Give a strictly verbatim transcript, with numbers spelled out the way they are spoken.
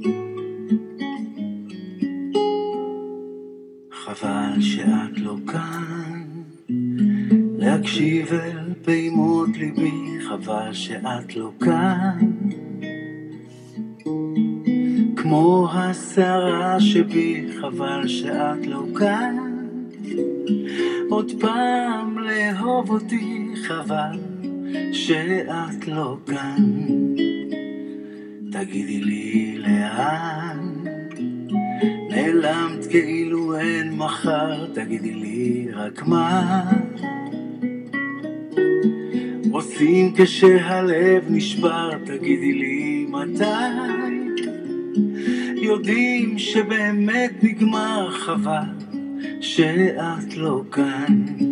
חבל שאת לא כאן, להקשיב אל פעימות ליבי, חבל שאת לא כאן, כמו השערה שבי, חבל שאת לא כאן, עוד פעם לאהוב אותי, חבל שאת לא כאן, תגידי לי לאן נעלמת כאילו אין מחר, תגידי לי רק מה עושים כשהלב נשבר, תגידי לי מתי יודעים שבאמת נגמר, חבל שאת לא כאן.